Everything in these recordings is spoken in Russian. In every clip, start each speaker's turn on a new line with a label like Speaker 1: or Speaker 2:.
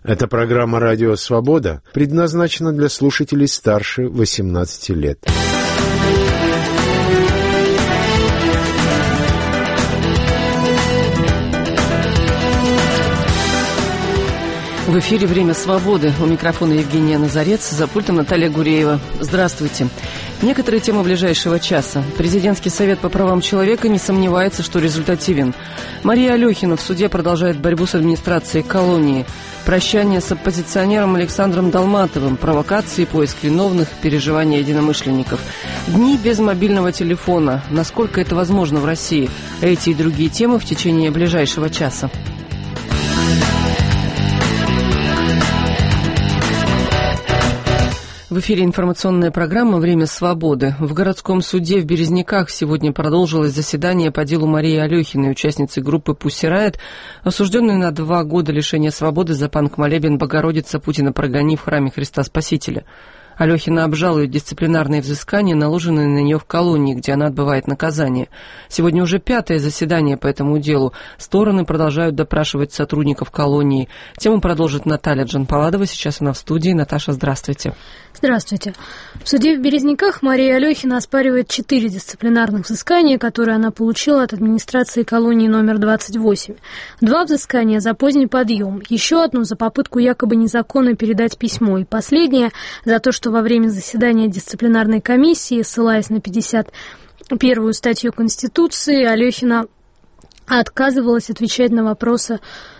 Speaker 1: Эта программа «Радио Свобода» предназначена для слушателей старше 18 лет.
Speaker 2: В эфире «Время свободы». У микрофона Евгения Назарец, за пультом Наталья Гуреева. Здравствуйте. Некоторые темы ближайшего часа. Президентский совет по правам человека не сомневается, что результативен. Мария Алехина в суде продолжает борьбу с администрацией колонии. Прощание с оппозиционером Александром Долматовым. Провокации, поиск виновных, переживания единомышленников. Дни без мобильного телефона. Насколько это возможно в России? Эти и другие темы в течение ближайшего часа. В эфире информационная программа «Время свободы». В городском суде в Березниках сегодня продолжилось заседание по делу Марии Алехиной, участницы группы «Пусси Райот», осужденной на 2 года лишения свободы за панк-молебен «Богородица, Путина прогони» в храме Христа Спасителя. Алехина обжалует дисциплинарные взыскания, наложенные на нее в колонии, где она отбывает наказание. Сегодня уже 5-е заседание по этому делу. Стороны продолжают допрашивать сотрудников колонии. Тему продолжит Наталья Джанпаладова. Сейчас она в студии. Наташа, здравствуйте.
Speaker 3: Здравствуйте. В суде в Березниках Мария Алехина оспаривает 4 дисциплинарных взыскания, которые она получила от администрации колонии номер 28. 2 взыскания за поздний подъем, еще одно за попытку якобы незаконно передать письмо, и последнее за то, что во время заседания дисциплинарной комиссии, ссылаясь на 51-ю статью Конституции, Алехина отказывалась отвечать на вопросы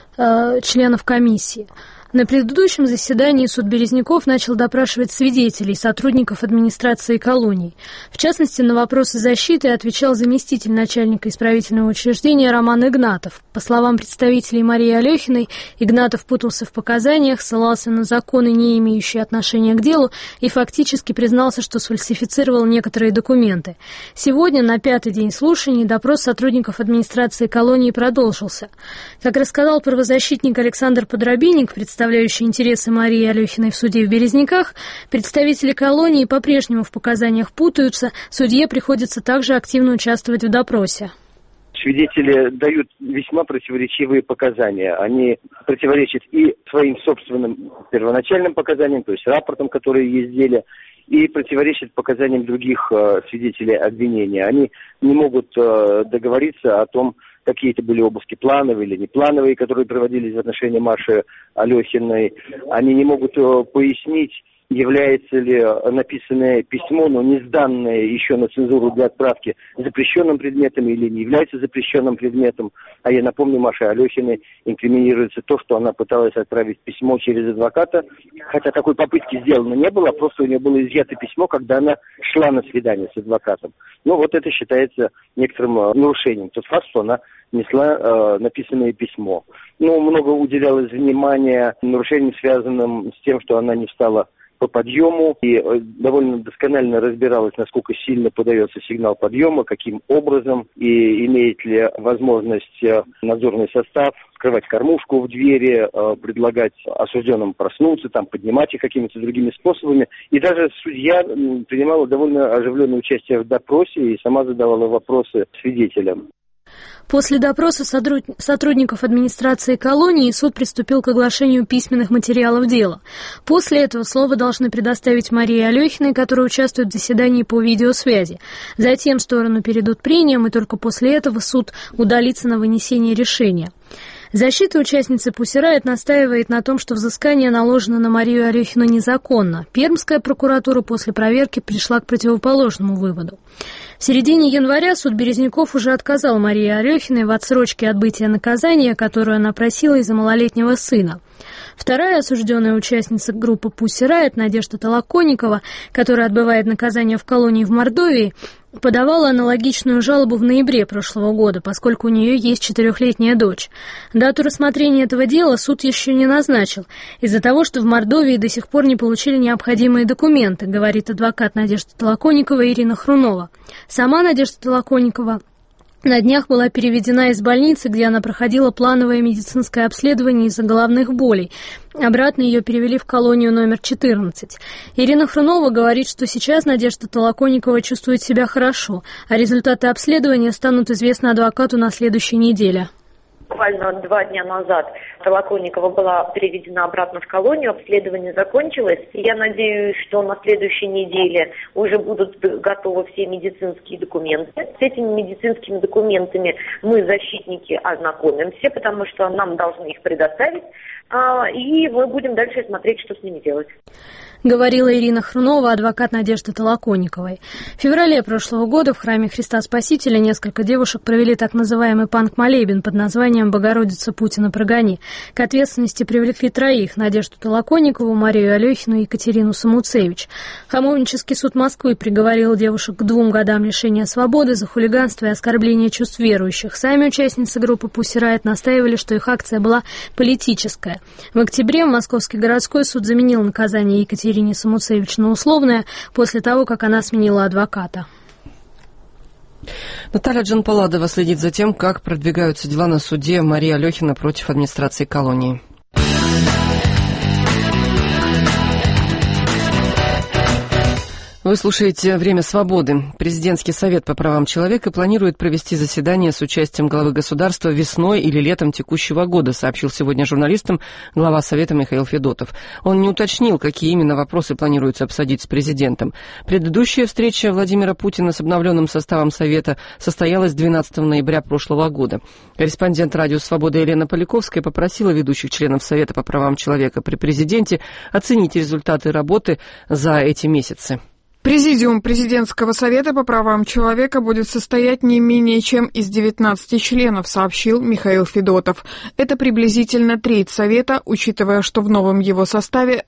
Speaker 3: членов комиссии. На предыдущем заседании суд Березников начал допрашивать свидетелей, сотрудников администрации колоний. В частности, на вопросы защиты отвечал заместитель начальника исправительного учреждения Роман Игнатов. По словам представителей Марии Алехиной, Игнатов путался в показаниях, ссылался на законы, не имеющие отношения к делу, и фактически признался, что сфальсифицировал некоторые документы. Сегодня, на 5-й день слушаний, допрос сотрудников администрации колонии продолжился. Как рассказал правозащитник Александр Подробинник, представляющий интересы Марии Алехиной в суде в Березниках, представители колонии по-прежнему в показаниях путаются, судье приходится также активно участвовать в допросе.
Speaker 4: Свидетели дают весьма противоречивые показания. Они противоречат и своим собственным первоначальным показаниям, то есть рапортам, которые есть в деле, и противоречат показаниям других свидетелей обвинения. Они не могут договориться о том, какие это были обыски плановые или неплановые, которые проводились в отношении Маши Алехиной. Они не могут пояснить, является ли написанное письмо, но не сданное еще на цензуру для отправки, запрещенным предметом или не является запрещенным предметом. А я напомню, Маше Алехиной инкриминируется то, что она пыталась отправить письмо через адвоката, хотя такой попытки сделано не было, просто у нее было изъято письмо, когда она шла на свидание с адвокатом. Ну вот это считается некоторым нарушением. Тот факт, что она несла написанное письмо. Ну, много уделялось внимания нарушениям, связанным с тем, что она не встала по подъему, и довольно досконально разбиралась, насколько сильно подается сигнал подъема, каким образом, и имеет ли возможность надзорный состав скрывать кормушку в двери, предлагать осужденным проснуться, там, поднимать их какими-то другими способами. И даже судья принимала довольно оживленное участие в допросе и сама задавала вопросы свидетелям.
Speaker 3: После допроса сотрудников администрации колонии суд приступил к оглашению письменных материалов дела. После этого слово должны предоставить Марии Алехиной, которая участвует в заседании по видеосвязи. Затем стороны перейдут прениям, и только после этого суд удалится на вынесение решения. Защита участницы «Пусси Райот» настаивает на том, что взыскание наложено на Марию Алехину незаконно. Пермская прокуратура после проверки пришла к противоположному выводу. В середине января суд Березников уже отказал Марии Алехиной в отсрочке отбытия наказания, которую она просила из-за малолетнего сына. Вторая осужденная участница группы «Пусси Райот» Надежда Толоконникова, которая отбывает наказание в колонии в Мордовии, подавала аналогичную жалобу в ноябре прошлого года, поскольку у нее есть 4-летняя дочь. Дату рассмотрения этого дела суд еще не назначил, из-за того, что в Мордовии до сих пор не получили необходимые документы, говорит адвокат Надежды Толоконниковой Ирина Хрунова. Сама Надежда Толоконникова на днях была переведена из больницы, где она проходила плановое медицинское обследование из-за головных болей. Обратно ее перевели в колонию номер 14. Ирина Хрунова говорит, что сейчас Надежда Толоконникова чувствует себя хорошо, а результаты обследования станут известны адвокату на следующей неделе.
Speaker 5: Буквально 2 дня назад Толоконникова была переведена обратно в колонию, обследование закончилось. Я надеюсь, что на следующей неделе уже будут готовы все медицинские документы. С этими медицинскими документами мы, защитники, ознакомимся, потому что нам должны их предоставить, и мы будем дальше смотреть, что с ними делать.
Speaker 3: Говорила Ирина Хрунова, адвокат Надежды Толоконниковой. В феврале прошлого года в храме Христа Спасителя несколько девушек провели так называемый панк-молебен под названием «Богородица, Путина прогони». К ответственности привлекли 3: Надежду Толоконникову, Марию Алехину и Екатерину Самуцевич. Хамовнический суд Москвы приговорил девушек к 2 годам лишения свободы за хулиганство и оскорбление чувств верующих. Сами участницы группы Pussy Riot настаивали, что их акция была политическая. В октябре Московский городской суд заменил наказание Екатерине Самуцевич на условное после того, как она сменила адвоката.
Speaker 2: Наталья Джанпаладова следит за тем, как продвигаются дела на суде Марии Алехина против администрации колонии. Вы слушаете «Время свободы». Президентский совет по правам человека планирует провести заседание с участием главы государства весной или летом текущего года, сообщил сегодня журналистам глава Совета Михаил Федотов. Он не уточнил, какие именно вопросы планируется обсудить с президентом. Предыдущая встреча Владимира Путина с обновленным составом Совета состоялась 12 ноября прошлого года. Корреспондент радио «Свобода» Елена Поляковская попросила ведущих членов Совета по правам человека при президенте оценить результаты работы за эти месяцы.
Speaker 6: Президиум Президентского совета по правам человека будет состоять не менее чем из 19 членов, сообщил Михаил Федотов. Это приблизительно треть совета, учитывая, что в новом его составе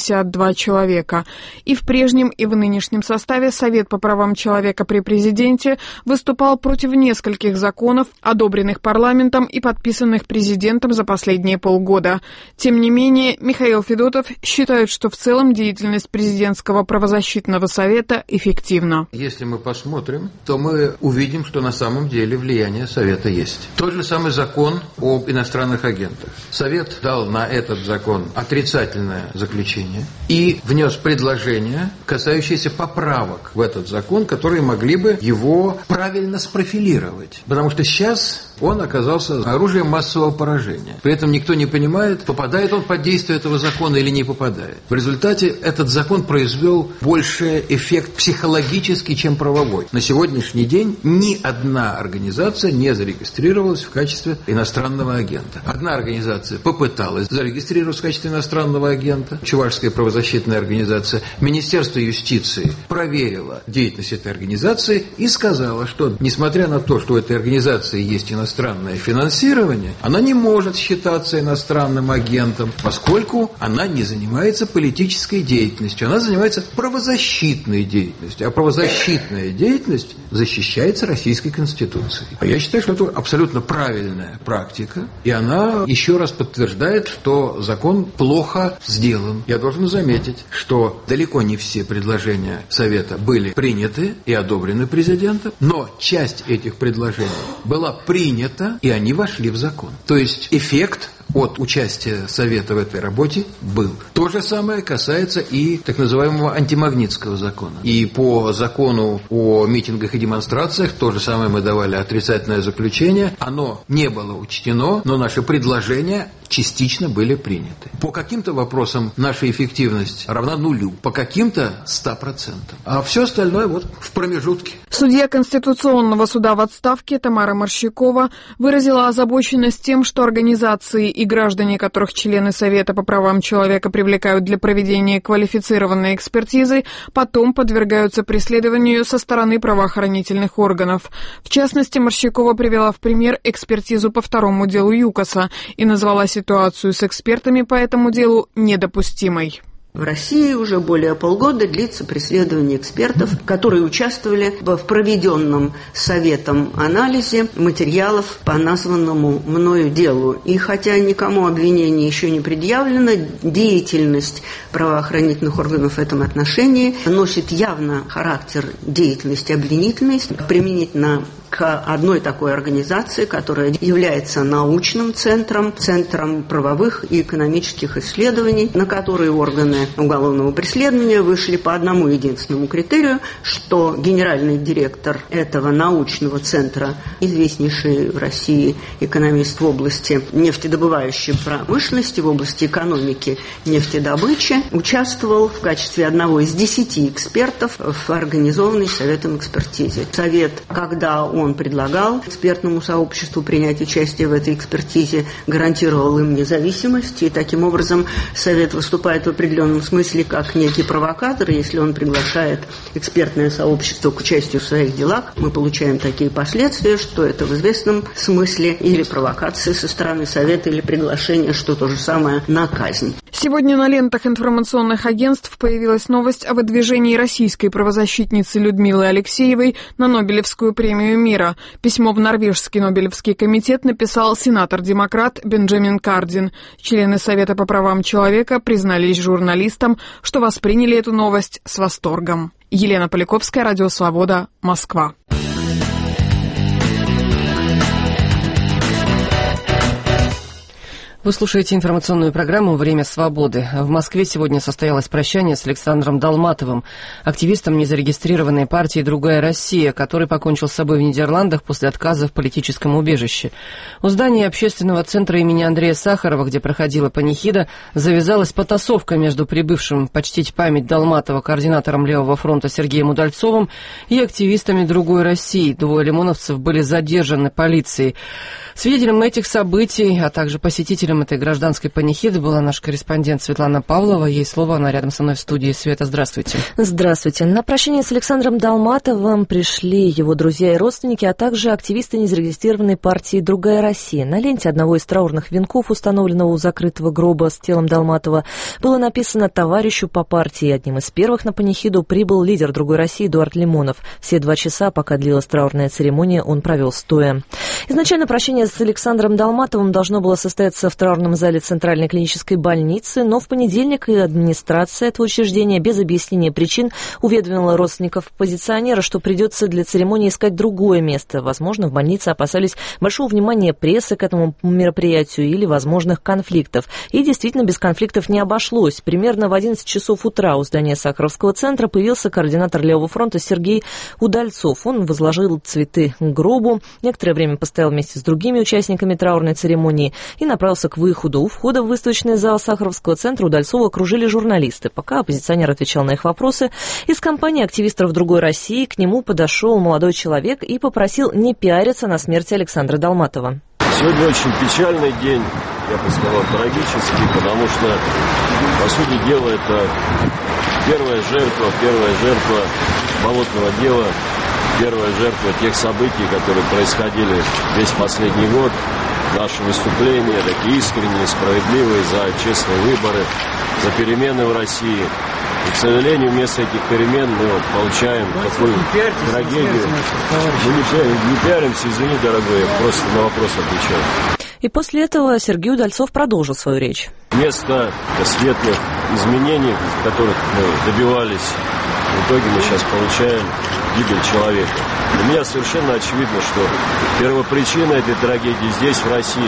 Speaker 6: 62 человека. И в прежнем, и в нынешнем составе Совет по правам человека при президенте выступал против нескольких законов, одобренных парламентом и подписанных президентом за последние полгода. Тем не менее, Михаил Федотов считает, что в целом деятельность президентского правозащитного совета эффективно.
Speaker 7: Если мы посмотрим, то мы увидим, что на самом деле влияние Совета есть. Тот же самый закон об иностранных агентах. Совет дал на этот закон отрицательное заключение и внес предложения, касающиеся поправок в этот закон, которые могли бы его правильно спрофилировать. Потому что сейчас он оказался оружием массового поражения. При этом никто не понимает, попадает он под действие этого закона или не попадает. В результате этот закон произвел больше эффект психологический, чем правовой. На сегодняшний день ни одна организация не зарегистрировалась в качестве иностранного агента. Одна организация попыталась зарегистрироваться в качестве иностранного агента, Чувашская правозащитная организация. Министерство юстиции проверило деятельность этой организации и сказало, что, несмотря на то, что у этой организации есть иностранное финансирование, она не может считаться иностранным агентом, поскольку она не занимается политической деятельностью, она занимается правозащитной деятельностью. А правозащитная деятельность защищается Российской Конституцией. А я считаю, что это абсолютно правильная практика, и она еще раз подтверждает, что закон плохо сделан. Я должен заметить, что далеко не все предложения Совета были приняты и одобрены президентом, но часть этих предложений была принята, и они вошли в закон. То есть эффект от участия Совета в этой работе был. То же самое касается и так называемого антимагнитского закона. И по закону о митингах и демонстрациях то же самое мы давали отрицательное заключение. Оно не было учтено, но наши предложения частично были приняты. По каким-то вопросам наша эффективность равна нулю, по каким-то 100%. А все остальное вот в промежутке.
Speaker 6: Судья Конституционного суда в отставке Тамара Морщикова выразила озабоченность тем, что организации и граждане, которых члены Совета по правам человека привлекают для проведения квалифицированной экспертизы, потом подвергаются преследованию со стороны правоохранительных органов. В частности, Морщикова привела в пример экспертизу по второму делу ЮКОСа и назвала ситуацию с экспертами по этому делу недопустимой.
Speaker 8: В России уже более полгода длится преследование экспертов, которые участвовали в проведенном Советом анализе материалов по названному мною делу. И хотя никому обвинение еще не предъявлено, деятельность правоохранительных органов в этом отношении носит явно характер деятельности обвинительной, применительно к одной такой организации, которая является научным центром, центром правовых и экономических исследований, на которые органы уголовного преследования вышли по одному единственному критерию, что генеральный директор этого научного центра, известнейший в России экономист в области нефтедобывающей промышленности, в области экономики нефтедобычи, участвовал в качестве одного из 10 экспертов в организованной Советом экспертизе. Совет, когда он предлагал экспертному сообществу принять участие в этой экспертизе, гарантировал им независимость, и таким образом Совет выступает в определенном смысле как некий провокатор. Если он приглашает экспертное сообщество к участию в своих делах, мы получаем такие последствия, что это в известном смысле или провокация со стороны Совета, или приглашение, что то же самое, на казнь.
Speaker 6: Сегодня на лентах информационных агентств появилась новость о выдвижении российской правозащитницы Людмилы Алексеевой на Нобелевскую премию мира. Письмо в Норвежский Нобелевский комитет написал сенатор-демократ Бенджамин Кардин. Члены Совета по правам человека признались журналистам, что восприняли эту новость с восторгом. Елена Поляковская, Радио Свобода, Москва.
Speaker 2: Вы слушаете информационную программу «Время свободы». В Москве сегодня состоялось прощание с Александром Долматовым, активистом незарегистрированной партии «Другая Россия», который покончил с собой в Нидерландах после отказа в политическом убежище. У здания общественного центра имени Андрея Сахарова, где проходила панихида, завязалась потасовка между прибывшим почтить память Долматова координатором Левого фронта Сергеем Удальцовым и активистами «Другой России». 2 лимоновцев были задержаны полицией. Свидетелем этих событий, а также посетителем этой гражданской панихиды была наш корреспондент Светлана Павлова. Ей слово, она рядом со мной в студии. Света, здравствуйте.
Speaker 9: Здравствуйте. На прощание с Александром Долматовым пришли его друзья и родственники, а также активисты незарегистрированной партии «Другая Россия». На ленте одного из траурных венков, установленного у закрытого гроба с телом Долматова, было написано «Товарищу по партии». Одним из первых на панихиду прибыл лидер «Другой России» Эдуард Лимонов. Все 2 часа, пока длилась траурная церемония, он провел стоя. Изначально прощение с Александром Долматовым должно было состояться в траурном зале Центральной клинической больницы, но в понедельник и администрация этого учреждения без объяснения причин уведомила родственников оппозиционера, что придется для церемонии искать другое место. Возможно, в больнице опасались большого внимания прессы к этому мероприятию или возможных конфликтов. И действительно, без конфликтов не обошлось. Примерно в 11 часов утра у здания Сахаровского центра появился координатор Левого фронта Сергей Удальцов. Он возложил цветы к гробу, некоторое время постоял вместе с другими участниками траурной церемонии и направился к выходу. У входа в выставочный зал Сахаровского центра Удальцова окружили журналисты. Пока оппозиционер отвечал на их вопросы, из компании активистов «Другой России» к нему подошел молодой человек и попросил не пиариться на смерти Александра Долматова.
Speaker 10: Сегодня очень печальный день, я бы сказал, трагический, потому что, по сути дела, это первая жертва болотного дела, первая жертва тех событий, которые происходили весь последний год. Наши выступления такие искренние, справедливые, за честные выборы, за перемены в России. И, к сожалению, вместо этих перемен мы получаем такую трагедию. Мы не пиаримся, извини, дорогой, я просто на вопрос отвечаю.
Speaker 9: И после этого Сергей Удальцов продолжил свою речь.
Speaker 10: Вместо светлых изменений, которых мы добивались, в итоге мы сейчас получаем гибель человека. Для меня совершенно очевидно, что первопричина этой трагедии здесь, в России.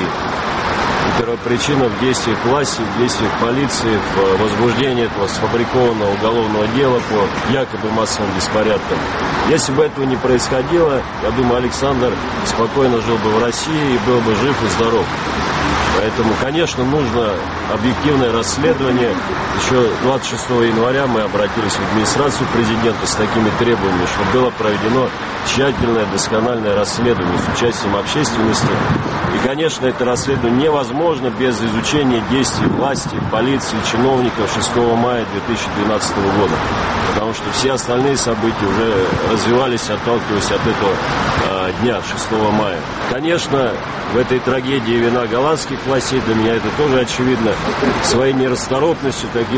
Speaker 10: И первопричина в действиях власти, в действиях полиции, в возбуждении этого сфабрикованного уголовного дела по якобы массовым беспорядкам. Если бы этого не происходило, я думаю, Александр спокойно жил бы в России и был бы жив и здоров. Поэтому, конечно, нужно объективное расследование. Еще 26 января мы обратились в администрацию президента с такими требованиями, чтобы было проведено тщательное, доскональное расследование с участием общественности. И, конечно, это расследование невозможно без изучения действий власти, полиции, чиновников 6 мая 2012 года. Потому что все остальные события уже развивались, отталкиваясь от этого дня, 6 мая. Конечно, в этой трагедии вина голландских властей, для меня это тоже очевидно, своей нерасторопностью, таким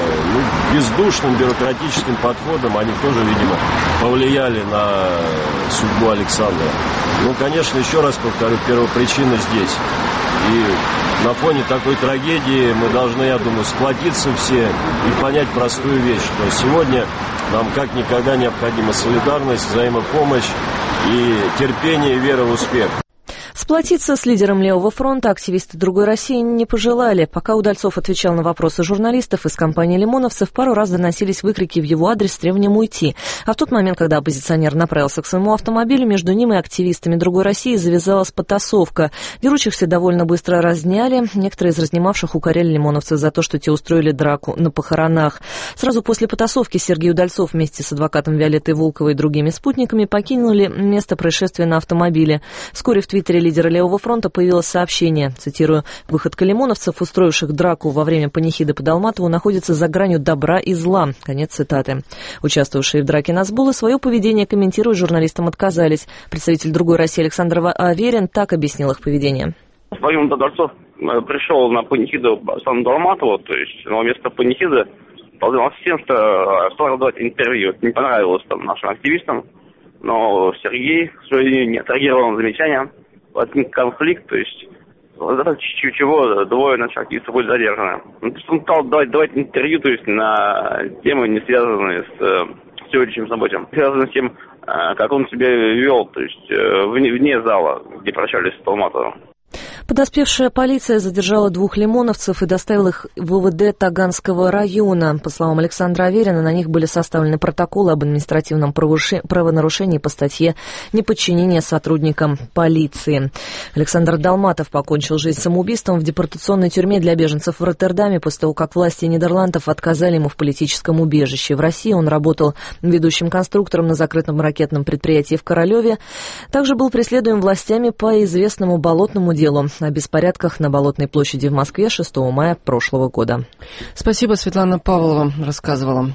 Speaker 10: бездушным бюрократическим подходом, они тоже, видимо, повлияли на судьбу Александра. Ну, конечно, еще раз повторю, первопричина здесь. И на фоне такой трагедии мы должны, я думаю, сплотиться все и понять простую вещь, что сегодня нам как никогда необходима солидарность, взаимопомощь. и терпение, и вера в успех.
Speaker 9: Сплотиться с лидером Левого фронта активисты «Другой России» не пожелали. Пока Удальцов отвечал на вопросы журналистов, из компании лимоновцев пару раз доносились выкрики в его адрес с требованием уйти. А в тот момент, когда оппозиционер направился к своему автомобилю, между ним и активистами «Другой России» завязалась потасовка. Дерущихся довольно быстро разняли. Некоторые из разнимавших укоряли лимоновцев за то, что те устроили драку на похоронах. Сразу после потасовки Сергей Удальцов вместе с адвокатом Виолеттой Волковой и другими спутниками покинули место происшествия на автомобиле. Вскоре в твиттере лидера Левого фронта появилось сообщение, цитирую: «Выходка лимоновцев, устроивших драку во время панихиды по Долматову, находится за гранью добра и зла». Конец цитаты. Участвовавшие в драке Нацболы свое поведение комментировать журналистам отказались. Представитель «Другой России» Александр Аверин так объяснил их поведение.
Speaker 11: Владимир Удальцов пришел на панихиду по стану Долматову, то есть на место панихиды, позвонил всем, что стал давать интервью. Это не понравилось нашим активистам, но Сергей, к сожалению, не отреагировал на замечания. Возник конфликт, то есть чего двое наших активистов были задержаны. Он стал давать интервью, то есть на темы, не связанные с сегодняшним событием, связанные с тем, как он себя вел, то есть вне зала, где прощались с Долматовым.
Speaker 9: Подоспевшая полиция задержала 2 лимоновцев и доставила их в УВД Таганского района. По словам Александра Аверина, на них были составлены протоколы об административном правонарушении по статье «Неподчинение сотрудникам полиции». Александр Долматов покончил жизнь самоубийством в депортационной тюрьме для беженцев в Роттердаме после того, как власти Нидерландов отказали ему в политическом убежище. В России он работал ведущим конструктором на закрытом ракетном предприятии в Королеве. Также был преследуем властями по известному болотному делу о беспорядках на Болотной площади в Москве 6 мая прошлого года.
Speaker 2: Спасибо, Светлана Павлова рассказывала.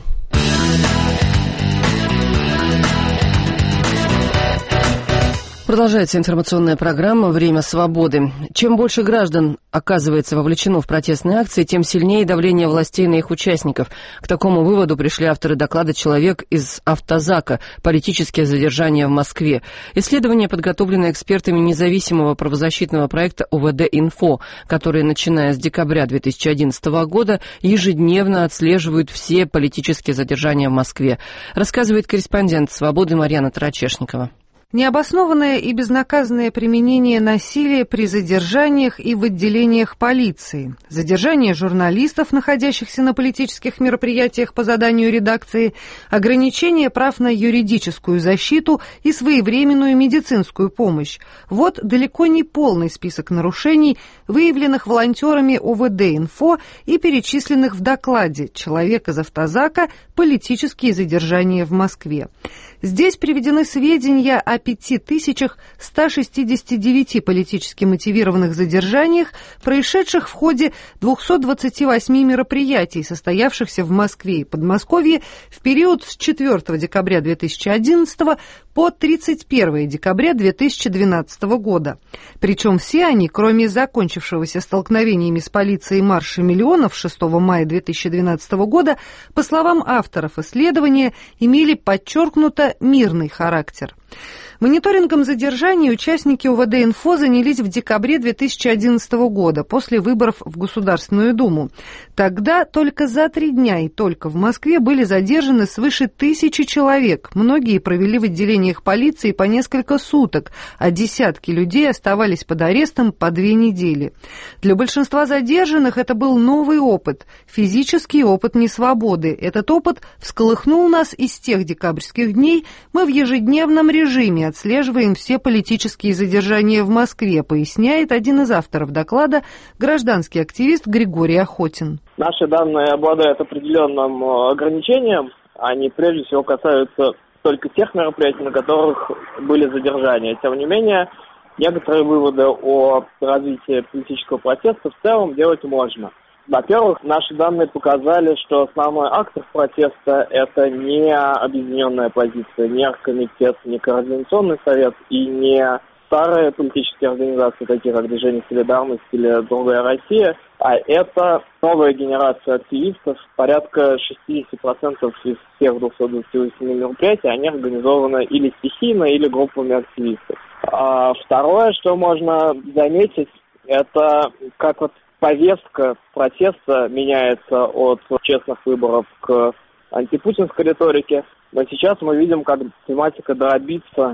Speaker 2: Продолжается информационная программа «Время свободы». Чем больше граждан оказывается вовлечено в протестные акции, тем сильнее давление властей на их участников. К такому выводу пришли авторы доклада «Человек из автозака. Политические задержания в Москве». Исследование, подготовленное экспертами независимого правозащитного проекта УВД-Инфо, которые, начиная с декабря 2011 года, ежедневно отслеживают все политические задержания в Москве, рассказывает корреспондент «Свободы» Марьяна Тарачешникова.
Speaker 12: Необоснованное и безнаказанное применение насилия при задержаниях и в отделениях полиции, задержание журналистов, находящихся на политических мероприятиях по заданию редакции, ограничение прав на юридическую защиту и своевременную медицинскую помощь. Вот далеко не полный список нарушений, выявленных волонтерами УВД-Инфо и перечисленных в докладе «Человек из автозака. Политические задержания в Москве». Здесь приведены сведения о 5169 политически мотивированных задержаниях, происшедших в ходе 228 мероприятий, состоявшихся в Москве и Подмосковье в период с 4 декабря 2011 по 31 декабря 2012 года. Причем все они, кроме закончившегося столкновениями с полицией марша миллионов 6 мая 2012 года, по словам авторов исследования, имели подчеркнуто мирный характер. Мониторингом задержаний участники УВД-Инфо занялись в декабре 2011 года, после выборов в Государственную Думу. Тогда только за 3 дня и только в Москве были задержаны свыше 1000 человек. Многие провели в отделениях полиции по несколько суток, а десятки людей оставались под арестом по 2 недели. Для большинства задержанных это был новый опыт, физический опыт несвободы. Этот опыт всколыхнул нас, и с тех декабрьских дней мы в ежедневном режиме отслеживаем все политические задержания в Москве, поясняет один из авторов доклада, гражданский активист Григорий Охотин.
Speaker 13: Наши данные обладают определенным ограничением. Они прежде всего касаются только тех мероприятий, на которых были задержания. Тем не менее, некоторые выводы о развитии политического протеста в целом делать можно. Во-первых, наши данные показали, что основной актор протеста – это не объединенная оппозиция, не оргкомитет, не координационный совет и не старые политические организации, такие как Движение Солидарности или Другая Россия, а это новая генерация активистов. Порядка 60% из всех 228 мероприятий, они организованы или стихийно, или группами активистов. А второе, что можно заметить, это как вот повестка протеста меняется от честных выборов к антипутинской риторике. Но сейчас мы видим, как тематика дробится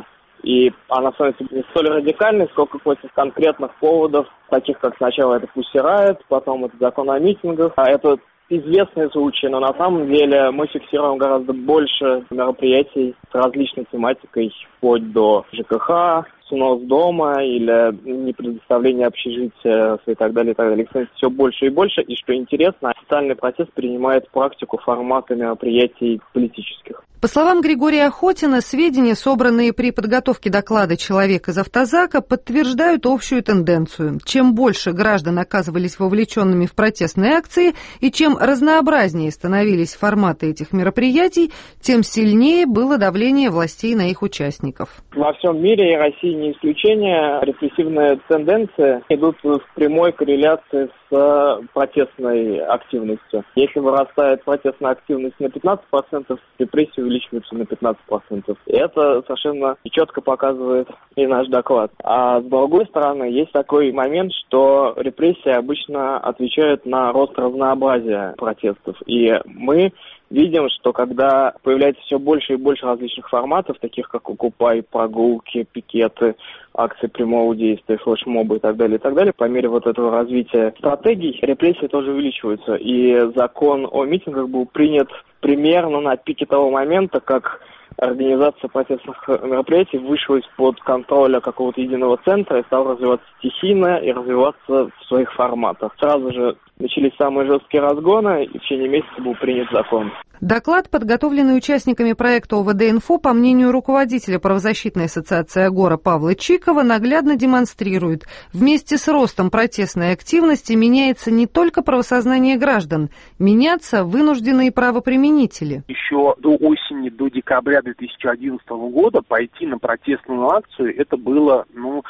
Speaker 13: И она становится не столь радикальной, сколько против конкретных поводов, таких как сначала это Pussy Riot, потом это закон о митингах. Это известные случаи, но на самом деле мы фиксируем гораздо больше мероприятий с различной тематикой, вплоть до ЖКХ, снос дома или непредоставление общежития и так далее, и так далее. Кстати, все больше и больше. И что интересно, социальный протест принимает практику формата мероприятий политических.
Speaker 12: По словам Григория Охотина, сведения, собранные при подготовке доклада «Человек из автозака», подтверждают общую тенденцию. Чем больше граждан оказывались вовлеченными в протестные акции и чем разнообразнее становились форматы этих мероприятий, тем сильнее было давление властей на их участников.
Speaker 13: Во всем мире, и России не исключение, репрессивные тенденции идут в прямой корреляции с протестной активностью. Если вырастает протестная активность на 15%, репрессии увеличиваются на 15%. И это совершенно четко показывает и наш доклад. А с другой стороны, есть такой момент, что репрессии обычно отвечают на рост разнообразия протестов. И мы видим, что когда появляется все больше и больше различных форматов, таких как «Окупай», прогулки, пикеты, акции прямого действия, флешмобы и так далее, по мере вот этого развития стратегий, репрессии тоже увеличиваются. И закон о митингах был принят примерно на пике того момента, как организация протестных мероприятий вышла из-под контроля какого-то единого центра и стала развиваться стихийно и развиваться в своих форматах. Сразу же начались самые жесткие разгоны, и в течение месяца был принят закон.
Speaker 12: Доклад, подготовленный участниками проекта ОВД-Инфо, по мнению руководителя правозащитной ассоциации «Агора» Павла Чикова, наглядно демонстрирует, вместе с ростом протестной активности меняется не только правосознание граждан, меняться вынуждены и правоприменители.
Speaker 14: Еще до осени, до декабря 2011 года пойти на протестную акцию, это было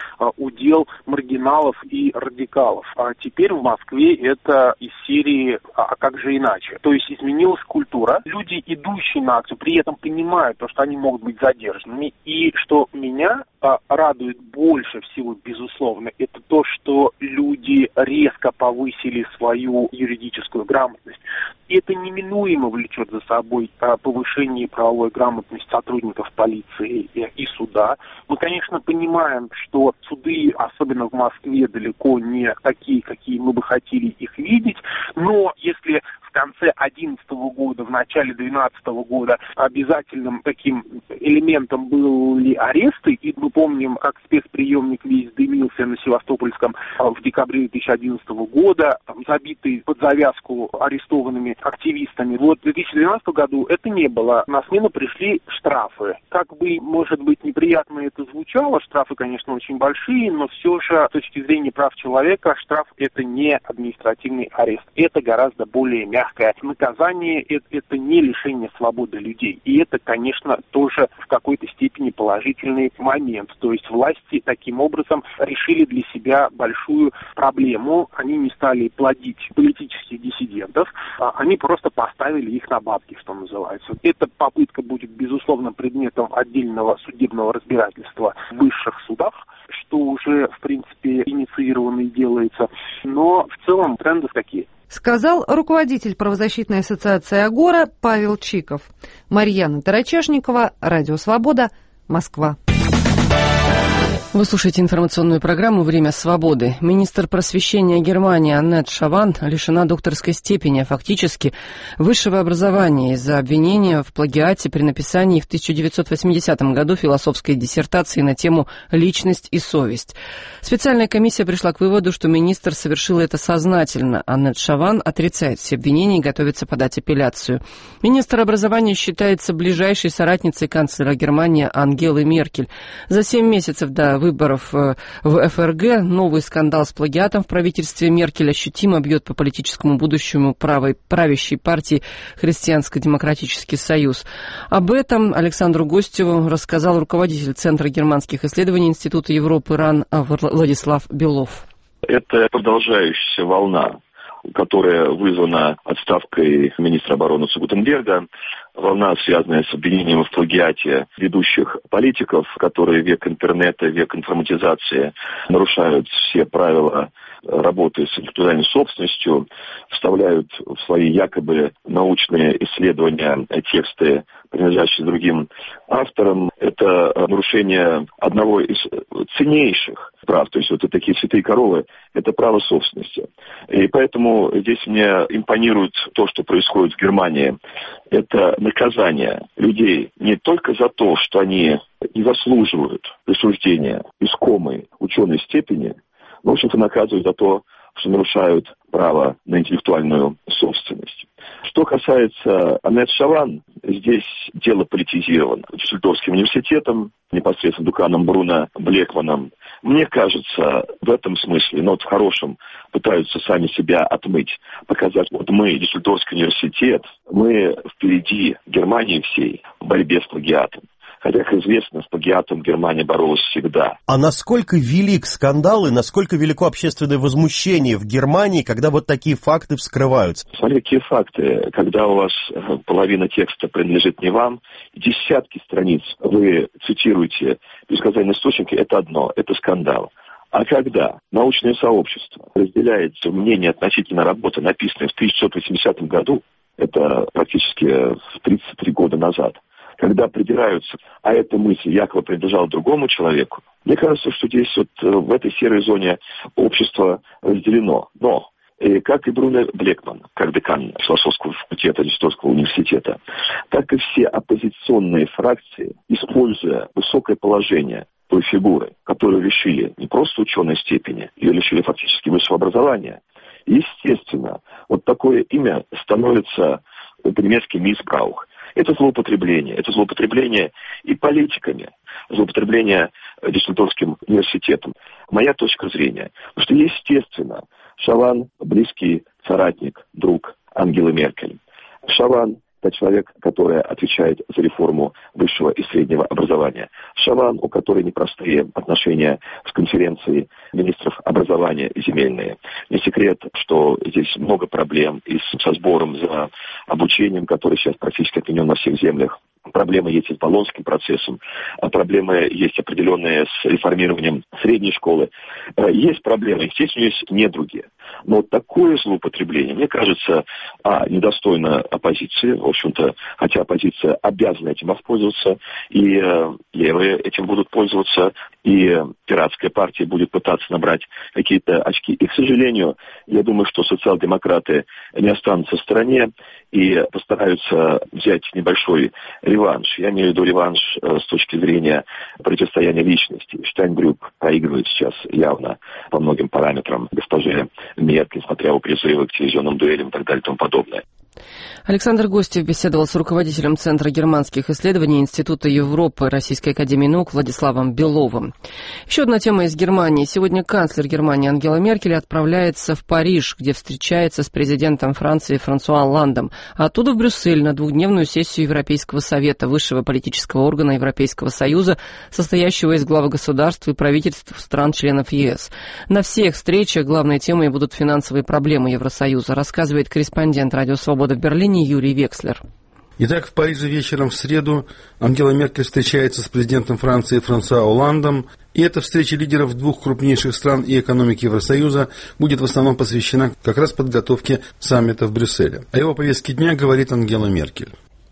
Speaker 14: удел маргиналов и радикалов. А теперь в Москве это из серии «А как же иначе?». То есть изменилась культура. Люди, идущие на акцию, при этом понимают, что они могут быть задержанными. И что меня радует больше всего, безусловно, это то, что люди резко повысили свою юридическую грамотность. И это неминуемо влечет за собой повышение правовой грамотности сотрудников полиции и суда. Мы, конечно, понимаем, что суды, особенно в Москве, далеко не такие, какие мы бы хотели их видеть. Но если в конце 2011 года, в начале 2012 года обязательным таким элементом были аресты, и мы помним, как спецприемник весь дымился на Севастопольском в декабре 2011 года, забитый под завязку арестованными активистами. Вот в 2012 году это не было. На смену пришли штрафы. Как бы, может быть, неприятно это звучало, штрафы, конечно, очень большие, но все же с точки зрения прав человека штраф — это не административный арест. Это гораздо более мягкое наказание, это не лишение свободы людей. И это, конечно, тоже в какой-то степени положительный момент. То есть власти таким образом решили для себя большую проблему. Они не стали плодить политических диссидентов, они просто поставили их на бабки, что называется. Эта попытка будет, безусловно, предметом отдельного судебного разбирательства в высших судах, что уже, в принципе, инициировано и делается. Но в целом тренды такие.
Speaker 12: Сказал руководитель правозащитной ассоциации «Агора» Павел Чиков. Марьяна Тарачешникова, Радио Свобода, Москва.
Speaker 2: Вы слушаете информационную программу «Время свободы». Министр просвещения Германии Аннет Шаван лишена докторской степени, а фактически высшего образования из-за обвинения в плагиате при написании в 1980 году философской диссертации на тему «Личность и совесть». Специальная комиссия пришла к выводу, что министр совершил это сознательно. Аннет Шаван отрицает все обвинения и готовится подать апелляцию. Министр образования считается ближайшей соратницей канцлера Германии Ангелы Меркель. За 7 месяцев до выборов в ФРГ новый скандал с плагиатом в правительстве Меркель ощутимо бьет по политическому будущему правящей партии Христианско-демократический союз. Об этом Александру Гостеву рассказал руководитель Центра германских исследований Института Европы РАН Владислав Белов.
Speaker 15: Это продолжающаяся волна, которая вызвана отставкой министра обороны Гутенберга, волна, связанная с обвинением в плагиате ведущих политиков, которые в век интернета, в век информатизации нарушают все правила работы с интеллектуальной собственностью, вставляют в свои якобы научные исследования тексты, принадлежащие другим авторам. Это нарушение одного из ценнейших прав, то есть вот такие святые коровы, это право собственности. И поэтому здесь мне импонирует то, что происходит в Германии. Это наказание людей не только за то, что они не заслуживают присуждения искомой ученой степени, но, в общем-то, наказывают за то, что нарушают право на интеллектуальную собственность. Что касается Аннет Шаван, здесь дело политизировано. Дюссельдорфским университетом, непосредственно деканом Бруно Блекманом. Мне кажется, в этом смысле, но вот в хорошем, пытаются сами себя отмыть, показать, вот мы, Дюссельдорфский университет, мы впереди Германии всей в борьбе с плагиатом. Хотя, как известно, с плагиатом Германия боролась всегда.
Speaker 16: А насколько велик скандал и насколько велико общественное возмущение в Германии, когда вот такие факты вскрываются?
Speaker 15: Смотри, какие факты. Когда у вас половина текста принадлежит не вам, десятки страниц вы цитируете без указания источника, это одно, это скандал. А когда научное сообщество разделяет мнение относительно работы, написанной в 1980 году, это практически 33 года назад, когда придираются, а эта мысль якобы принадлежала другому человеку, мне кажется, что здесь вот в этой серой зоне общество разделено. Но, как и Бруно Блекман, как декан философского факультета Дюссельдорфского университета, так и все оппозиционные фракции, используя высокое положение той фигуры, которую лишили не просто ученой степени, ее лишили фактически высшего образования, естественно, вот такое имя становится по-немецки «мисбраух». Это злоупотребление и политиками, злоупотребление Дюссельдорфским университетом. Моя точка зрения, что естественно, Шаван – близкий соратник, друг Ангелы Меркель. Шаван – это человек, который отвечает за реформу высшего и среднего образования. Шаван, у которой непростые отношения с конференцией министров образования земельные. Не секрет, что здесь много проблем и со сбором за обучением, который сейчас практически отменен на всех землях. Проблемы есть и с Болонским процессом, проблемы есть определенные с реформированием средней школы. Есть проблемы, естественно, есть недруги. Но такое злоупотребление, мне кажется, недостойно оппозиции, в общем-то, хотя оппозиция обязана этим воспользоваться, и левые этим будут пользоваться, и пиратская партия будет пытаться набрать какие-то очки. И, к сожалению, я думаю, что социал-демократы не останутся в стороне и постараются взять небольшой реванш. Я имею в виду реванш с точки зрения противостояния личности. Штайнбрюк проигрывает сейчас явно по многим параметрам госпоже Меркель, несмотря на призывы к телевизионным дуэлям и так далее и тому подобное.
Speaker 2: Александр Гостев беседовал с руководителем Центра германских исследований Института Европы Российской академии наук Владиславом Беловым. Еще одна тема из Германии. Сегодня канцлер Германии Ангела Меркель отправляется в Париж, где встречается с президентом Франции Франсуа Олландом, а оттуда в Брюссель на двухдневную сессию Европейского совета, высшего политического органа Европейского Союза, состоящего из глав государств и правительств стран-членов ЕС. На всех встречах главной темой будут финансовые проблемы Евросоюза, рассказывает корреспондент «Радио Свобода» в Берлине Юрий Векслер.
Speaker 17: Итак, в Париже вечером в среду Ангела Меркель встречается с президентом Франции Франсуа Олландом. И эта встреча лидеров двух крупнейших стран и экономики Евросоюза будет в основном посвящена как раз подготовке саммита в Брюсселе. О его повестке дня говорит Ангела Меркель.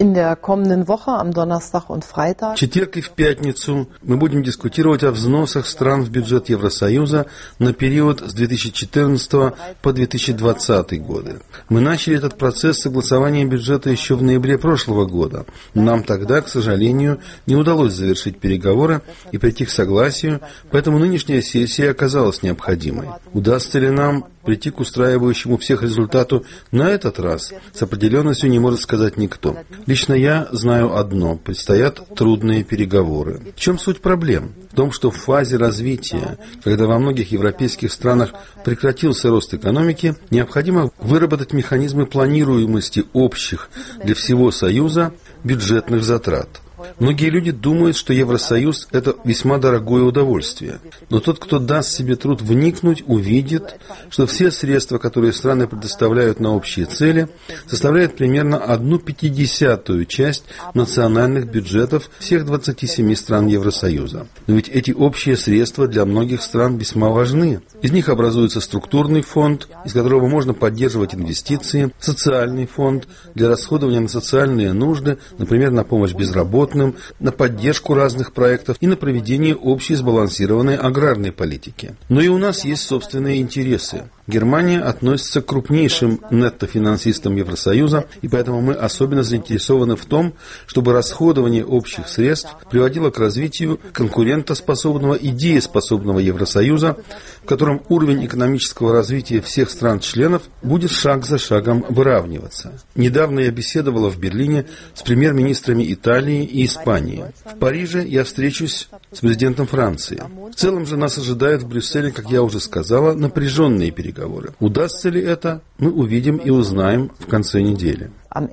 Speaker 17: В четверг и в пятницу мы будем дискутировать о взносах стран в бюджет Евросоюза на период с 2014 по 2020 годы. Мы начали этот процесс согласования бюджета еще в ноябре прошлого года. Нам тогда, к сожалению, не удалось завершить переговоры и прийти к согласию, поэтому нынешняя сессия оказалась необходимой. Удастся ли нам прийти к устраивающему всех результату на этот раз, с определенностью не может сказать никто. Лично я знаю одно – предстоят трудные переговоры. В чем суть проблем? В том, что в фазе развития, когда во многих европейских странах прекратился рост экономики, необходимо выработать механизмы планируемости общих для всего Союза бюджетных затрат. Многие люди думают, что Евросоюз – это весьма дорогое удовольствие. Но тот, кто даст себе труд вникнуть, увидит, что все средства, которые страны предоставляют на общие цели, составляют примерно 1/50 часть национальных бюджетов всех 27 стран Евросоюза. Но ведь эти общие средства для многих стран весьма важны. Из них образуется структурный фонд, из которого можно поддерживать инвестиции, социальный фонд для расходования на социальные нужды, например, на помощь безработным, на поддержку разных проектов и на проведение общей сбалансированной аграрной политики. Но и у нас есть собственные интересы. Германия относится к крупнейшим нетто-финансистам Евросоюза, и поэтому мы особенно заинтересованы в том, чтобы расходование общих средств приводило к развитию конкурентоспособного и дееспособного Евросоюза, в котором уровень экономического развития всех стран-членов будет шаг за шагом выравниваться. Недавно я беседовала в Берлине с премьер-министрами Италии и Испании. В Париже я встречусь с президентом Франции. В целом же нас ожидают в Брюсселе, как я уже сказала, напряженные переговоры. Удастся ли это, мы увидим и узнаем в конце недели.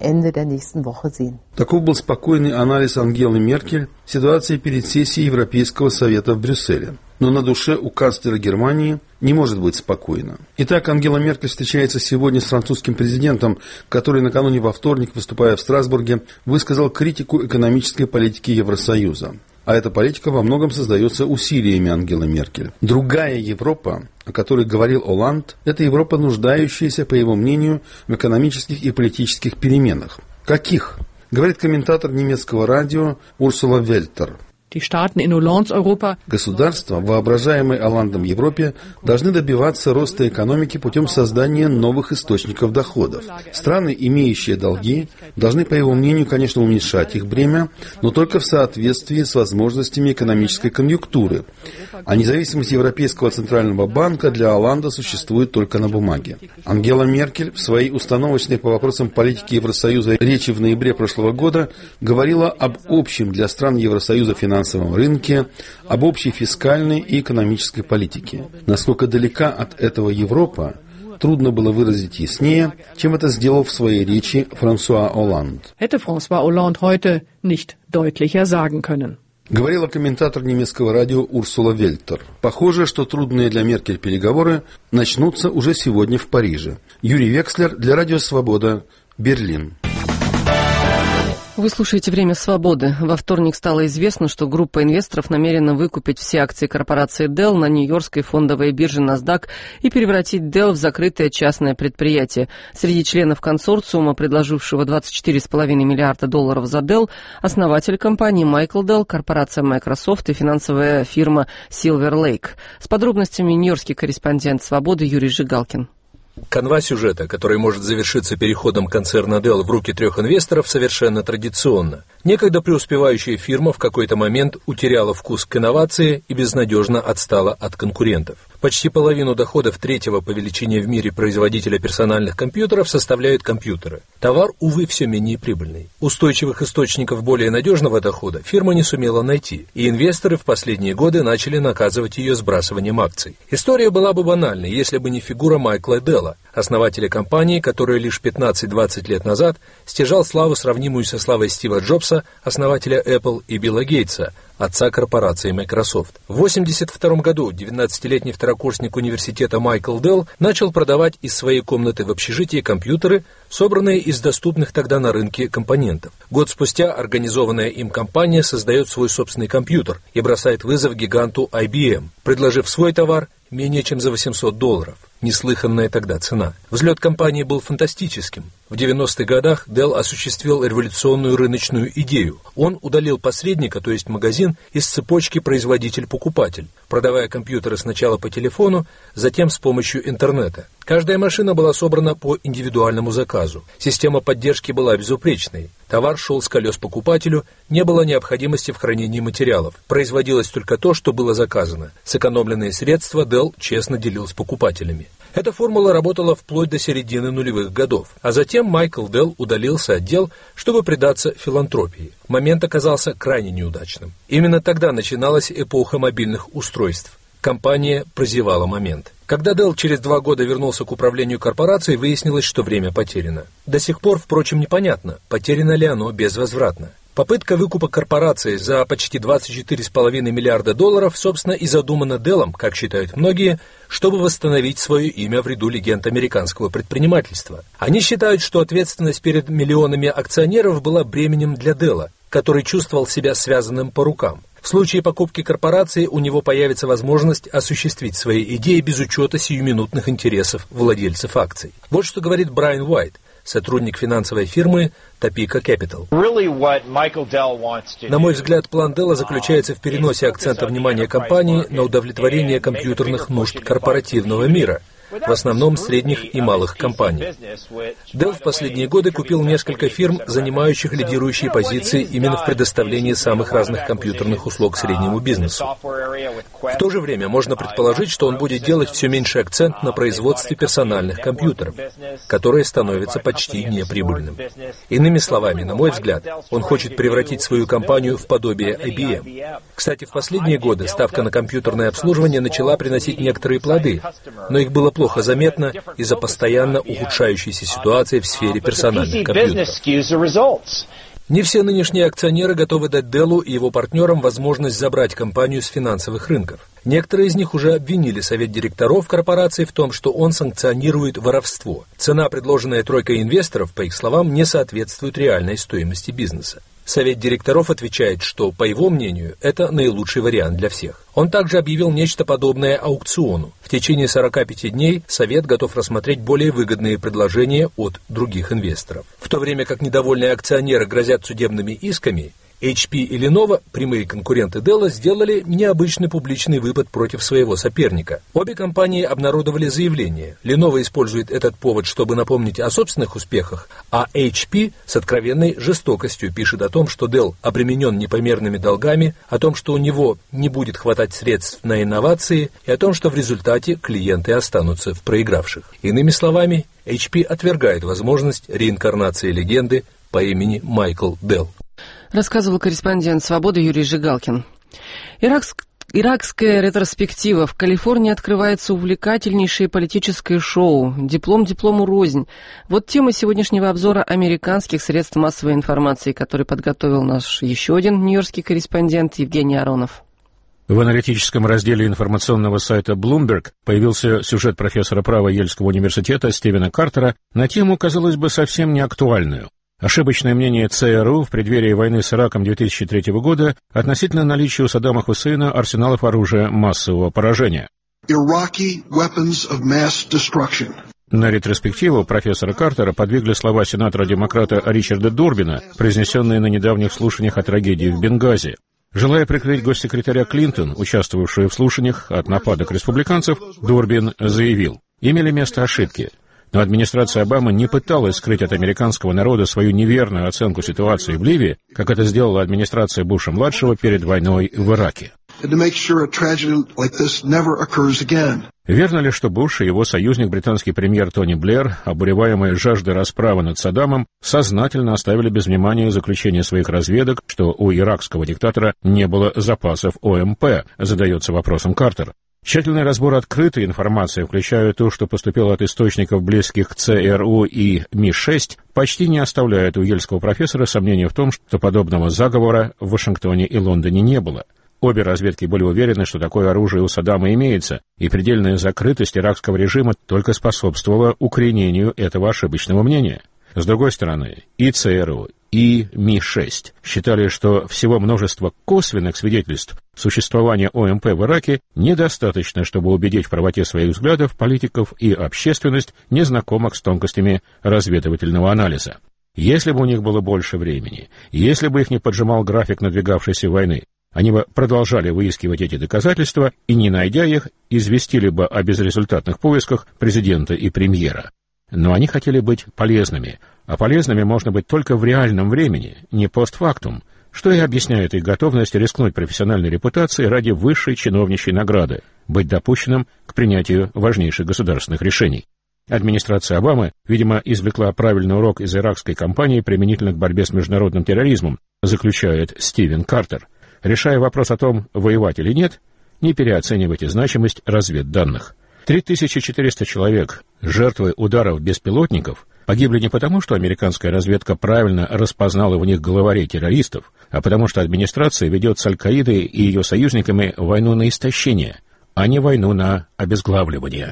Speaker 17: Таков был спокойный анализ Ангелы Меркель ситуации перед сессией Европейского совета в Брюсселе. Но на душе у канцлера Германии не может быть спокойно. Итак, Ангела Меркель встречается сегодня с французским президентом, который накануне во вторник, выступая в Страсбурге, высказал критику экономической политики Евросоюза. А эта политика во многом создается усилиями Ангелы Меркель. Другая Европа, о которой говорил Олланд, это Европа, нуждающаяся, по его мнению, в экономических и политических переменах. Каких? Говорит комментатор немецкого радио Урсула Вельтер. Государства, воображаемые Олландом Европе, должны добиваться роста экономики путем создания новых источников доходов. Страны, имеющие долги, должны, по его мнению, конечно, уменьшать их бремя, но только в соответствии с возможностями экономической конъюнктуры. А независимость Европейского центрального банка для Олланда существует только на бумаге. Ангела Меркель в своей установочной по вопросам политики Евросоюза речи в ноябре прошлого года говорила об общем для стран Евросоюза финансовом рынке, об общей фискальной и экономической политике. Насколько далека от этого Европа, трудно было выразить яснее, чем это сделал в своей речи Франсуа Олланд. Говорила комментатор немецкого радио Урсула Вельтер. Похоже, что трудные для Меркель переговоры начнутся уже сегодня в Париже. Юрий Векслер для Радио Свобода, Берлин.
Speaker 2: Вы слушаете «Время свободы». Во вторник стало известно, что группа инвесторов намерена выкупить все акции корпорации Dell на нью-йоркской фондовой бирже NASDAQ и превратить Dell в закрытое частное предприятие. Среди членов консорциума, предложившего $24,5 миллиарда за Dell, основатель компании Майкл Делл, корпорация Microsoft и финансовая фирма Silver Lake. С подробностями нью-йоркский корреспондент «Свободы» Юрий Жигалкин.
Speaker 18: Канва сюжета, который может завершиться переходом концерна Dell в руки трех инвесторов, совершенно традиционна. Некогда преуспевающая фирма в какой-то момент утеряла вкус к инновации и безнадежно отстала от конкурентов. Почти половину доходов третьего по величине в мире производителя персональных компьютеров составляют компьютеры. Товар, увы, все менее прибыльный. Устойчивых источников более надежного дохода фирма не сумела найти, и инвесторы в последние годы начали наказывать ее сбрасыванием акций. История была бы банальной, если бы не фигура Майкла Делла, основателя компании, который лишь 15-20 лет назад стяжал славу, сравнимую со славой Стива Джобса, основателя Apple, и Билла Гейтса, отца корпорации Microsoft. В 1982 году 19-летний второкурсник университета Майкл Делл начал продавать из своей комнаты в общежитии компьютеры, собранные из доступных тогда на рынке компонентов. Год спустя организованная им компания создает свой собственный компьютер и бросает вызов гиганту IBM, предложив свой товар менее чем за $800. Неслыханная тогда цена. Взлет компании был фантастическим. В 90-х годах Dell осуществил революционную рыночную идею. Он удалил посредника, то есть магазин, из цепочки производитель-покупатель, продавая компьютеры сначала по телефону, затем с помощью интернета. Каждая машина была собрана по индивидуальному заказу. Система поддержки была безупречной. Товар шел с колес покупателю, не было необходимости в хранении материалов. Производилось только то, что было заказано. Сэкономленные средства Dell честно делил с покупателями. Эта формула работала вплоть до середины нулевых годов. А затем Майкл Делл удалился от дел, чтобы предаться филантропии. Момент оказался крайне неудачным. Именно тогда начиналась эпоха мобильных устройств. Компания прозевала момент. Когда Делл через 2 года вернулся к управлению корпорацией, выяснилось, что время потеряно. До сих пор, впрочем, непонятно, потеряно ли оно безвозвратно. Попытка выкупа корпорации за почти $24,5 миллиарда, собственно, и задумана Деллом, как считают многие, чтобы восстановить свое имя в ряду легенд американского предпринимательства. Они считают, что ответственность перед миллионами акционеров была бременем для Делла, который чувствовал себя связанным по рукам. В случае покупки корпорации у него появится возможность осуществить свои идеи без учета сиюминутных интересов владельцев акций. Вот что говорит Брайан Уайт, сотрудник финансовой фирмы Topeka Capital. На мой взгляд, план Делла заключается в переносе акцента внимания компании на удовлетворение компьютерных нужд корпоративного мира, в основном средних и малых компаний. Dell в последние годы купил несколько фирм, занимающих лидирующие позиции именно в предоставлении самых разных компьютерных услуг среднему бизнесу. В то же время можно предположить, что он будет делать все меньший акцент на производстве персональных компьютеров, которое становится почти неприбыльным. Иными словами, на мой взгляд, он хочет превратить свою компанию в подобие IBM. Кстати, в последние годы ставка на компьютерное обслуживание начала приносить некоторые плоды, но их было плохо заметно из-за постоянно ухудшающейся ситуации в сфере персональных компьютеров. Не все нынешние акционеры готовы дать Деллу и его партнерам возможность забрать компанию с финансовых рынков. Некоторые из них уже обвинили совет директоров корпорации в том, что он санкционирует воровство. Цена, предложенная тройкой инвесторов, по их словам, не соответствует реальной стоимости бизнеса. Совет директоров отвечает, что, по его мнению, это наилучший вариант для всех. Он также объявил нечто подобное аукциону. В течение 45 дней Совет готов рассмотреть более выгодные предложения от других инвесторов. В то время как недовольные акционеры грозят судебными исками, HP и Lenovo, прямые конкуренты Dell, сделали необычный публичный выпад против своего соперника. Обе компании обнародовали заявление. Lenovo использует этот повод, чтобы напомнить о собственных успехах, а HP с откровенной жестокостью пишет о том, что Dell обременен непомерными долгами, о том, что у него не будет хватать средств на инновации, и о том, что в результате клиенты останутся в проигравших. Иными словами, HP отвергает возможность реинкарнации легенды по имени Майкл Делл.
Speaker 2: Рассказывал корреспондент «Свободы» Юрий Жигалкин. Иракская ретроспектива. В Калифорнии открывается увлекательнейшее политическое шоу «Диплом диплому рознь». Вот тема сегодняшнего обзора американских средств массовой информации, который подготовил наш еще один нью-йоркский корреспондент Евгений Аронов.
Speaker 19: В аналитическом разделе информационного сайта Bloomberg появился сюжет профессора права Ельского университета Стивена Картера на тему, казалось бы, совсем не актуальную. Ошибочное мнение ЦРУ в преддверии войны с Ираком 2003 года относительно наличия у Саддама Хусейна арсеналов оружия массового поражения. На ретроспективу профессора Картера подвигли слова сенатора-демократа Ричарда Дурбина, произнесенные на недавних слушаниях о трагедии в Бенгази. Желая прикрыть госсекретаря Клинтон, участвовавшую в слушаниях, от нападок республиканцев, Дурбин заявил: «Имели место ошибки. Но администрация Обамы не пыталась скрыть от американского народа свою неверную оценку ситуации в Ливии, как это сделала администрация Буша-младшего перед войной в Ираке». Верно ли, что Буш и его союзник, британский премьер Тони Блэр, обуреваемые жаждой расправы над Саддамом, сознательно оставили без внимания заключение своих разведок, что у иракского диктатора не было запасов ОМП, задается вопросом Картер. Тщательный разбор открытой информации, включая ту, что поступило от источников, близких к ЦРУ и Ми-6, почти не оставляет у ельского профессора сомнения в том, что подобного заговора в Вашингтоне и Лондоне не было. Обе разведки были уверены, что такое оружие у Саддама имеется, и предельная закрытость иракского режима только способствовала укоренению этого ошибочного мнения. С другой стороны, и ЦРУ, и Ми-6 считали, что всего множества косвенных свидетельств существования ОМП в Ираке недостаточно, чтобы убедить в правоте своих взглядов политиков и общественность, незнакомых с тонкостями разведывательного анализа. Если бы у них было больше времени, если бы их не поджимал график надвигавшейся войны, они бы продолжали выискивать эти доказательства и, не найдя их, известили бы о безрезультатных поисках президента и премьера. Но они хотели быть полезными, а полезными можно быть только в реальном времени, не постфактум, что и объясняет их готовность рискнуть профессиональной репутацией ради высшей чиновничьей награды, быть допущенным к принятию важнейших государственных решений. Администрация Обамы, видимо, извлекла правильный урок из иракской кампании применительно к борьбе с международным терроризмом, заключает Стивен Картер. Решая вопрос о том, воевать или нет, не переоценивайте значимость разведданных. 3400 человек, жертвы ударов беспилотников, Погибли не потому, что американская разведка правильно распознала в них главарей террористов, а потому что администрация ведет с Аль-Каидой и ее союзниками войну на истощение, а не войну на обезглавливание.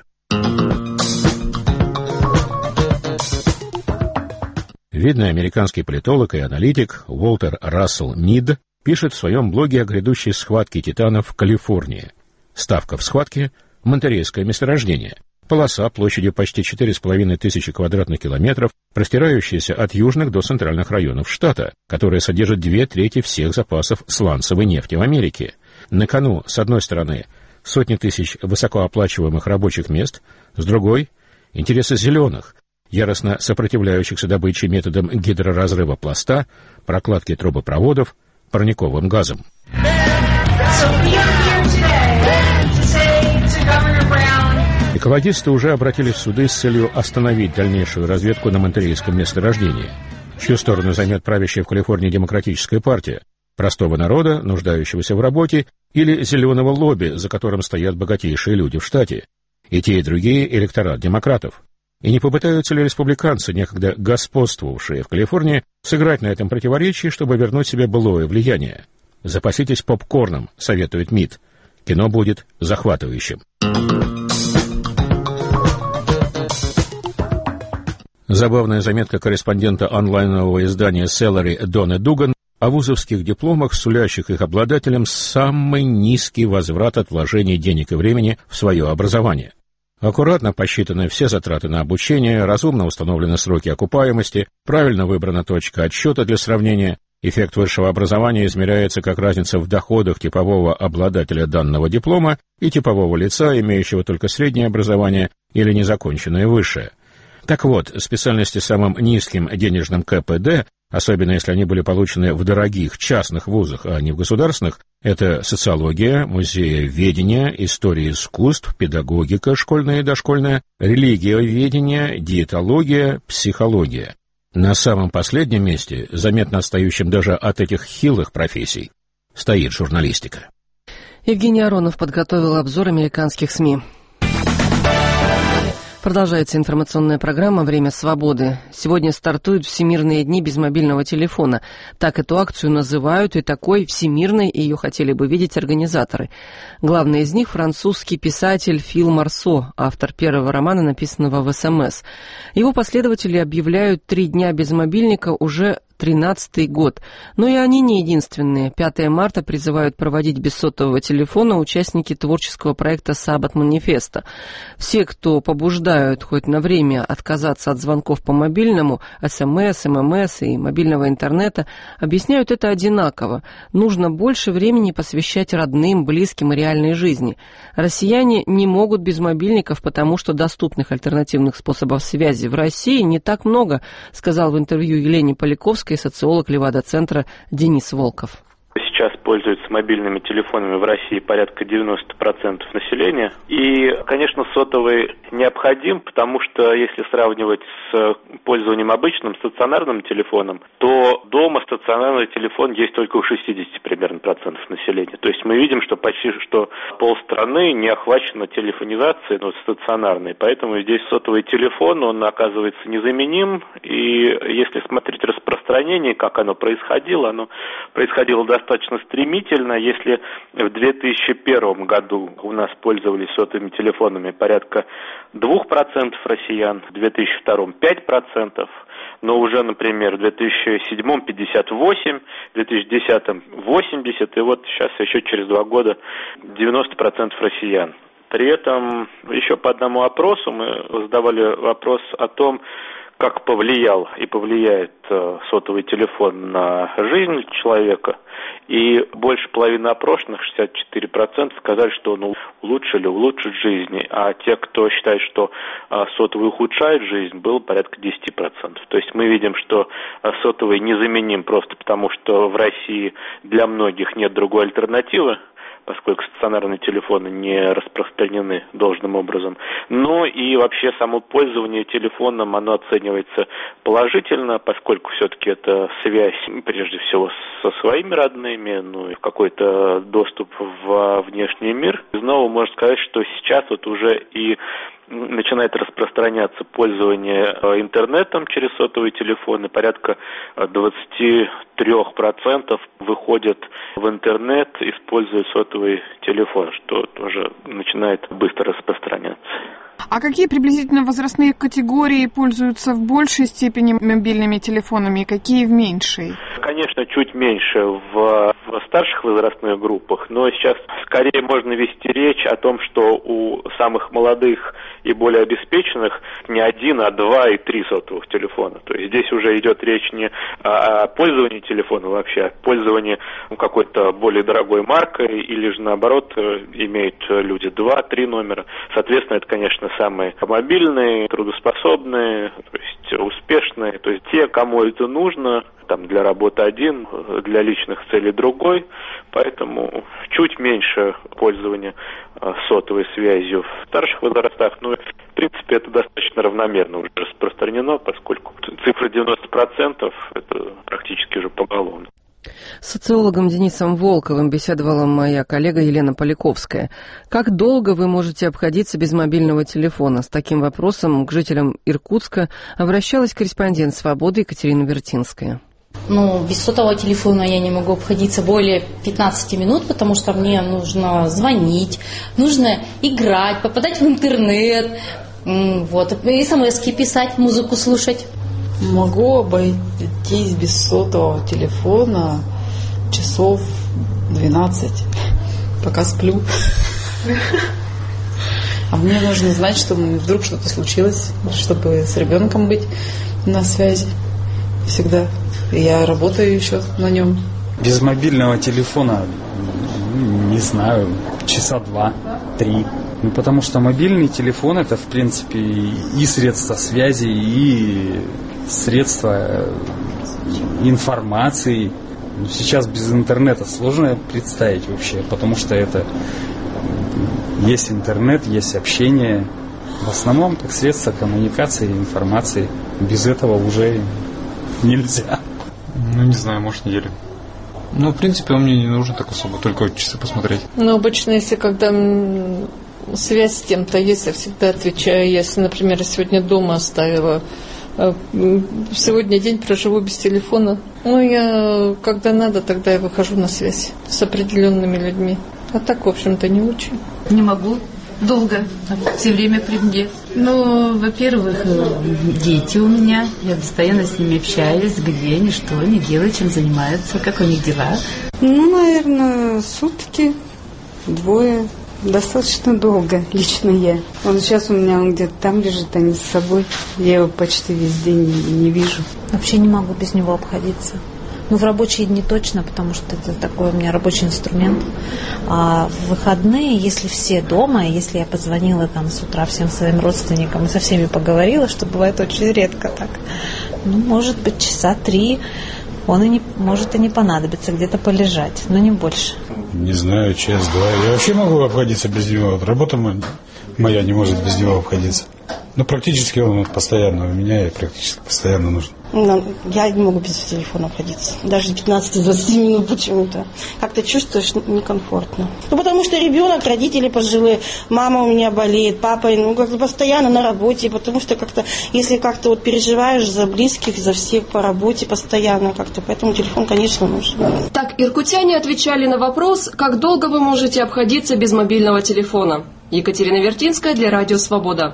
Speaker 19: Видный американский политолог и аналитик Уолтер Рассел Мид пишет в своем блоге о грядущей схватке титанов в Калифорнии. Ставка в схватке — Монтерейское месторождение. Полоса площадью почти 4500 квадратных километров, простирающаяся от южных до центральных районов штата, которая содержит 2/3 всех запасов сланцевой нефти в Америке. На кону, с одной стороны, сотни тысяч высокооплачиваемых рабочих мест, с другой — интересы зеленых, яростно сопротивляющихся добыче методом гидроразрыва пласта, прокладки трубопроводов, парниковым газом. Экологисты уже обратились в суды с целью остановить дальнейшую разведку на Монтерейском месторождении. Чью сторону займет правящая в Калифорнии демократическая партия? Простого народа, нуждающегося в работе, или зеленого лобби, за которым стоят богатейшие люди в штате? И те, и другие электорат демократов. И не попытаются ли республиканцы, некогда господствовавшие в Калифорнии, сыграть на этом противоречии, чтобы вернуть себе былое влияние? Запаситесь попкорном, советует МИД. Кино будет захватывающим. Забавная заметка корреспондента онлайнового издания Celery Донны Дуган о вузовских дипломах, сулящих их обладателям самый низкий возврат от вложений денег и времени в свое образование. Аккуратно посчитаны все затраты на обучение, разумно установлены сроки окупаемости, правильно выбрана точка отсчета для сравнения. Эффект высшего образования измеряется как разница в доходах типового обладателя данного диплома и типового лица, имеющего только среднее образование или незаконченное высшее. Так вот, специальности с самым низким денежным КПД, особенно если они были получены в дорогих частных вузах, а не в государственных, это социология, музееведение, история искусств, педагогика школьная и дошкольная, религиоведение, диетология, психология. На самом последнем месте, заметно отстающем даже от этих хилых профессий, стоит журналистика.
Speaker 2: Евгений Аронов подготовил обзор американских СМИ. Продолжается информационная программа «Время свободы». Сегодня стартуют Всемирные дни без мобильного телефона. Так эту акцию называют, и такой всемирной ее хотели бы видеть организаторы. Главный из них — французский писатель Фил Марсо, автор первого романа, написанного в СМС. Его последователи объявляют 3 дня без мобильника уже 13-й год. Но и они не единственные. 5 марта призывают проводить без сотового телефона участники творческого проекта «Саббат Манифеста». Все, кто побуждают хоть на время отказаться от звонков по мобильному, СМС, ММС и мобильного интернета, объясняют это одинаково. Нужно больше времени посвящать родным, близким и реальной жизни. Россияне не могут без мобильников, потому что доступных альтернативных способов связи в России не так много, сказал в интервью Елене Поляковской социолог Левада-центра Денис Волков.
Speaker 20: Сейчас пользуются мобильными телефонами в России порядка 90% населения. И, конечно, сотовый необходим, потому что если сравнивать с пользованием обычным стационарным телефоном, то дома стационарный телефон есть только у 60 примерно процентов населения. То есть мы видим, что почти что полстраны не охвачено телефонизацией, но стационарной. Поэтому здесь сотовый телефон, он оказывается незаменим. И если смотреть распространение, как оно происходило достаточно стремительно. Если в 2001 году у нас пользовались сотовыми телефонами порядка 2% россиян, в 2002 5%, но уже, например, в 2007 58%, в 2010 80%, и вот сейчас еще через 2 года 90% россиян. При этом еще по одному опросу мы задавали вопрос о том, как повлиял и повлияет сотовый телефон на жизнь человека. И больше половины опрошенных, 64%, сказали, что он улучшит жизнь. А те, кто считает, что сотовый ухудшает жизнь, было порядка 10%. То есть мы видим, что сотовый незаменим просто потому, что в России для многих нет другой альтернативы, поскольку стационарные телефоны не распространены должным образом. Но и вообще само пользование телефоном, оно оценивается положительно, поскольку все-таки это связь, прежде всего, со своими родными, ну и какой-то доступ во внешний мир. И снова можно сказать, что сейчас вот уже и начинает распространяться пользование интернетом через сотовые телефоны. Порядка 23% выходят в интернет, используя сотовый телефон, что тоже начинает быстро распространяться.
Speaker 6: А какие приблизительно возрастные категории пользуются в большей степени мобильными телефонами, и какие в меньшей?
Speaker 20: Конечно, чуть меньше в старших возрастных группах, но сейчас скорее можно вести речь о том, что у самых молодых и более обеспеченных не 1, а 2 и 3 сотовых телефона. То есть здесь уже идет речь не о пользовании телефона вообще, а о пользовании какой-то более дорогой маркой, или же наоборот имеют люди 2-3 номера. Соответственно, это, конечно, самые мобильные, трудоспособные, то есть успешные, то есть те, кому это нужно, там для работы один, для личных целей другой, поэтому чуть меньше пользования сотовой связью в старших возрастах, но в принципе это достаточно равномерно уже распространено, поскольку цифра 90% это практически уже поголовно.
Speaker 2: С социологом Денисом Волковым беседовала моя коллега Елена Поляковская. Как долго вы можете обходиться без мобильного телефона? С таким вопросом к жителям Иркутска обращалась корреспондент «Свободы» Екатерина Вертинская.
Speaker 21: Без сотового телефона я не могу обходиться более 15 минут, потому что мне нужно звонить, нужно играть, попадать в интернет, смс-ки писать, музыку слушать.
Speaker 22: Могу обойтись без сотового телефона часов 12, пока сплю. А мне нужно знать, что вдруг что-то случилось, чтобы с ребенком быть на связи всегда. Я работаю еще на нем.
Speaker 23: Без мобильного телефона, не знаю, часа 2-3. Потому что мобильный телефон — это, в принципе, и средства связи, и средства информации. Сейчас без интернета сложно представить вообще, потому что это есть интернет, есть общение. В основном как средство коммуникации, информации. Без этого уже нельзя.
Speaker 24: Не знаю, может, неделю. В принципе, он мне не нужен так особо, только часы посмотреть.
Speaker 22: Обычно, если когда связь с кем-то есть, я всегда отвечаю. Если, например, сегодня дома оставила, сегодня день проживу без телефона. Я когда надо, тогда я выхожу на связь с определенными людьми. А так, в общем-то, не очень.
Speaker 25: Не могу долго, все время при мне. Во-первых, дети у меня, я постоянно с ними общаюсь, где они, что они делают, чем занимаются, как у них дела.
Speaker 26: Наверное, сутки, 2. Достаточно долго, лично я. Он сейчас у меня где-то там лежит, а не с собой. Я его почти весь день не вижу.
Speaker 21: Вообще не могу без него обходиться. В рабочие дни точно, потому что это такой у меня рабочий инструмент. А в выходные, если все дома, если я позвонила с утра всем своим родственникам и со всеми поговорила, что бывает очень редко так, может быть, часа 3, он может и не понадобится, где-то полежать, но не больше.
Speaker 24: Не знаю, час-два. Я вообще могу обходиться без него. Работа моя не может без него обходиться. Практически он постоянно у меня и практически постоянно нужен.
Speaker 27: Я не могу без телефона обходиться. Даже 15-20 минут почему-то. Как-то чувствуешь некомфортно. Потому что ребенок, родители пожилые, мама у меня болеет, папа, как-то постоянно на работе, потому что как-то, если как-то переживаешь за близких, за всех по работе постоянно как-то, поэтому телефон, конечно, нужен.
Speaker 28: Так, иркутяне отвечали на вопрос, как долго вы можете обходиться без мобильного телефона. Екатерина Вертинская для Радио Свобода.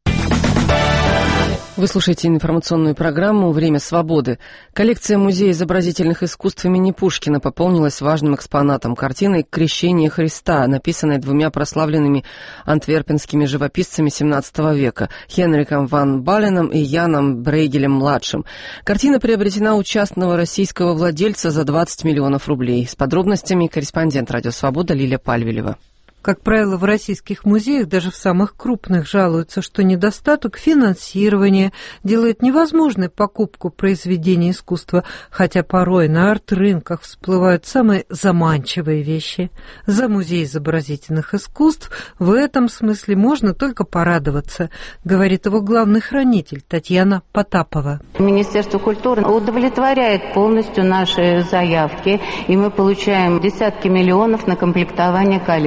Speaker 2: Вы слушаете информационную программу «Время свободы». Коллекция Музея изобразительных искусств имени Пушкина пополнилась важным экспонатом — картиной «Крещение Христа», написанной 2 прославленными антверпенскими живописцами XVII века — Хенриком ван Баленом и Яном Брейгелем-младшим. Картина приобретена у частного российского владельца за 20 миллионов рублей. С подробностями корреспондент «Радио Свобода» Лилия Пальвелева.
Speaker 12: Как правило, в российских музеях, даже в самых крупных, жалуются, что недостаток финансирования делает невозможной покупку произведений искусства, хотя порой на арт-рынках всплывают самые заманчивые вещи. За Музей изобразительных искусств в этом смысле можно только порадоваться, говорит его главный хранитель Татьяна Потапова.
Speaker 29: Министерство культуры удовлетворяет полностью наши заявки, и мы получаем десятки миллионов на комплектование коллекций.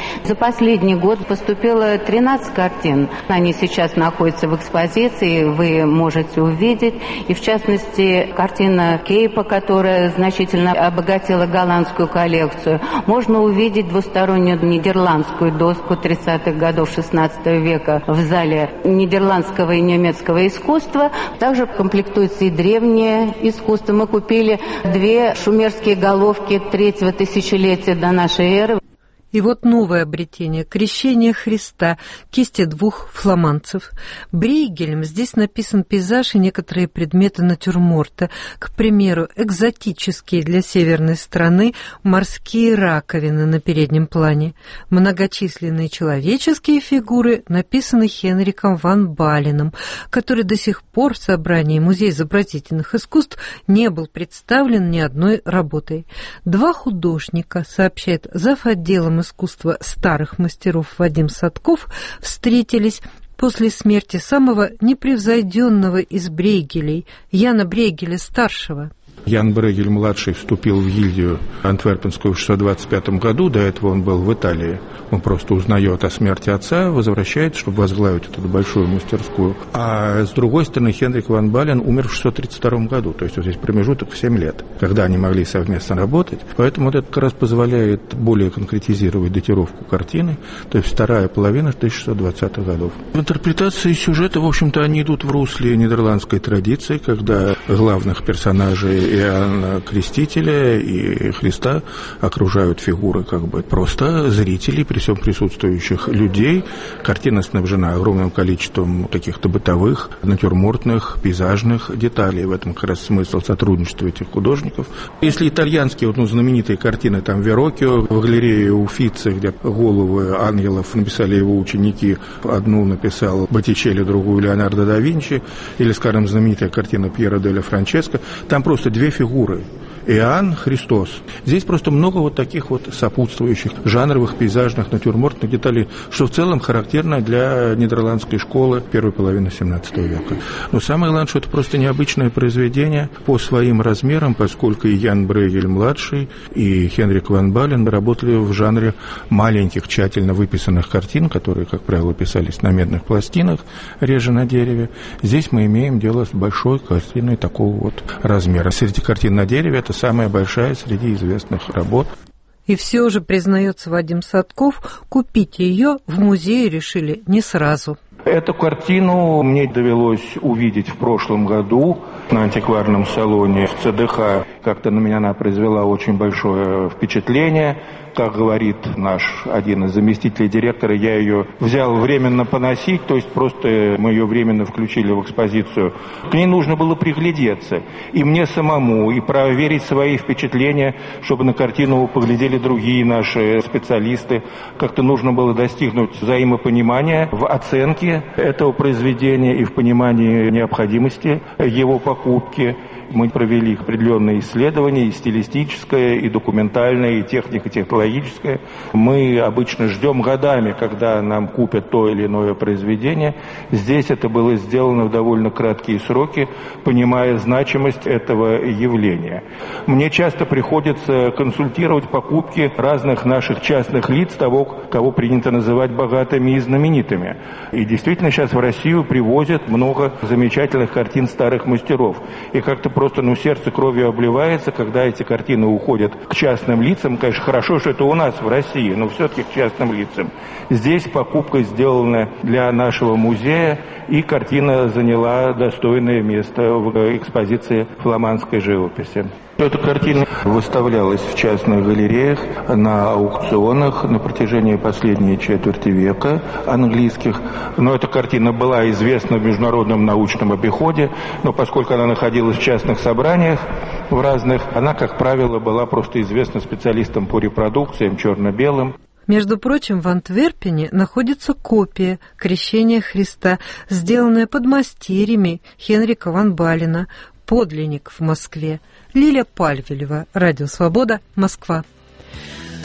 Speaker 29: За последний год поступило 13 картин. Они сейчас находятся в экспозиции, вы можете увидеть. И в частности, картина Кейпа, которая значительно обогатила голландскую коллекцию. Можно увидеть двустороннюю нидерландскую доску 30-х годов XVI века в зале нидерландского и немецкого искусства. Также комплектуется и древнее искусство. Мы купили 2 шумерские головки 3-го тысячелетия до нашей эры.
Speaker 12: И вот новое обретение – «Крещение Христа», кисти 2 фламандцев. Брейгелем здесь написан пейзаж и некоторые предметы натюрморта. К примеру, экзотические для северной страны морские раковины на переднем плане. Многочисленные человеческие фигуры написаны Хенриком ван Баленом, который до сих пор в собрании Музея изобразительных искусств не был представлен ни одной работой. 2 художника, сообщает зав. Отделом искусства старых мастеров Вадим Садков, встретились после смерти самого непревзойденного из Брейгелей, Яна Брейгеля-старшего.
Speaker 1: Ян Брейгель-младший вступил в гильдию антверпенскую в 625 году, до этого он был в Италии. Он просто узнает о смерти отца, возвращается, чтобы возглавить эту большую мастерскую. А с другой стороны, Хенрик ван Бален умер в 632 году, то есть вот здесь промежуток в 7 лет, когда они могли совместно работать. Поэтому вот это как раз позволяет более конкретизировать датировку картины, то есть вторая половина 1620-х годов. В интерпретации сюжета, в общем-то, они идут в русле нидерландской традиции, когда главных персонажей Иоанна Крестителя и Христа окружают фигуры как бы просто зрителей, при всем присутствующих людей. Картина снабжена огромным количеством каких-то бытовых, натюрмортных, пейзажных деталей. В этом как раз смысл сотрудничества этих художников. Если итальянские, знаменитые картины, там Вероккио, в галерее Уффици, где головы ангелов написали его ученики, одну написал Боттичелли, другую Леонардо да Винчи, или, скажем, знаменитая картина Пьера дель Франческо, там просто 2 фигуры. Иоанн, Христос. Здесь просто много вот таких вот сопутствующих жанровых, пейзажных, натюрмортных деталей, что в целом характерно для нидерландской школы первой половины XVII века. Но самое главное, что это просто необычное произведение по своим размерам, поскольку и Ян Брейгель-младший, и Хенрик ван Бален работали в жанре маленьких, тщательно выписанных картин, которые, как правило, писались на медных пластинах, реже на дереве. Здесь мы имеем дело с большой картиной такого вот размера. Среди картин на дереве это самая большая среди известных работ.
Speaker 12: И все же, признается Вадим Садков, купить ее в музее решили не сразу.
Speaker 1: Эту картину мне довелось увидеть в прошлом году на антикварном салоне в ЦДХ. Как-то на меня она произвела очень большое впечатление. Как говорит наш один из заместителей директора, я ее взял временно поносить, то есть просто мы ее временно включили в экспозицию. К ней нужно было приглядеться. И мне самому, и проверить свои впечатления, чтобы на картину поглядели другие наши специалисты. Как-то нужно было достигнуть взаимопонимания в оценке этого произведения и в понимании необходимости его покупки. Мы провели определенные исследования, и стилистическое, и документальное, и технико-технологическое. Мы обычно ждем годами, когда нам купят то или иное произведение. Здесь это было сделано в довольно краткие сроки, понимая значимость этого явления. Мне часто приходится консультировать покупки разных наших частных лиц, того, кого принято называть богатыми и знаменитыми. И действительно сейчас в Россию привозят много замечательных картин старых мастеров. И как-то просто, сердце кровью обливается, когда эти картины уходят к частным лицам. Конечно, хорошо, что это у нас в России, но все-таки к частным лицам. Здесь покупка сделана для нашего музея, и картина заняла достойное место в экспозиции фламандской живописи. Эта картина выставлялась в частных галереях, на аукционах на протяжении последней четверти века английских. Но эта картина была известна в международном научном обиходе, но поскольку она находилась в частных собраниях в разных, она, как правило, была просто известна специалистам по репродукциям черно-белым.
Speaker 12: Между прочим, в Антверпене находится копия «Крещения Христа», сделанная подмастерьями Хенрика ван Балена, подлинник в Москве. Лиля Пальвелева, Радио Свобода, Москва.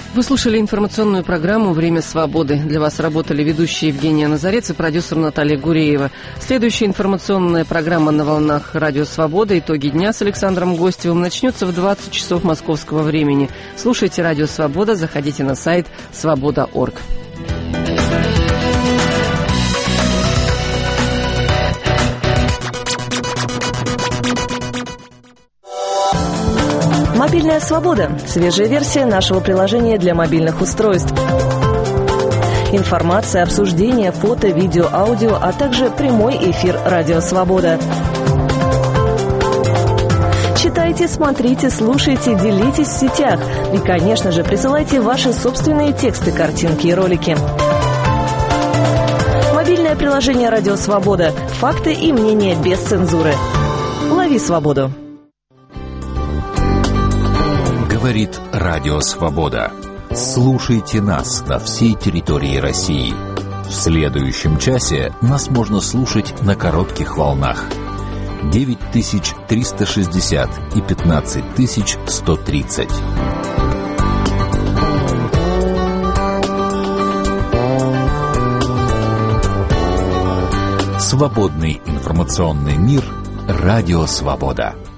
Speaker 2: Вы слушали информационную программу «Время свободы». Для вас работали ведущие Евгения Назарец и продюсер Наталья Гуреева. Следующая информационная программа на волнах «Радио Свобода». Итоги дня с Александром Гостевым начнется в 20 часов московского времени. Слушайте «Радио Свобода», заходите на сайт свобода.орг.
Speaker 3: Мобильная свобода. Свежая версия нашего приложения для мобильных устройств. Информация, обсуждение, фото, видео, аудио, а также прямой эфир «Радио Свобода». Читайте, смотрите, слушайте, делитесь в сетях. И, конечно же, присылайте ваши собственные тексты, картинки и ролики. Мобильное приложение «Радио Свобода». Факты и мнения без цензуры. Лови свободу.
Speaker 4: Говорит Радио Свобода. Слушайте нас на всей территории России. В следующем часе нас можно слушать на коротких волнах. 9360 и 15130. Свободный информационный мир. Радио Свобода.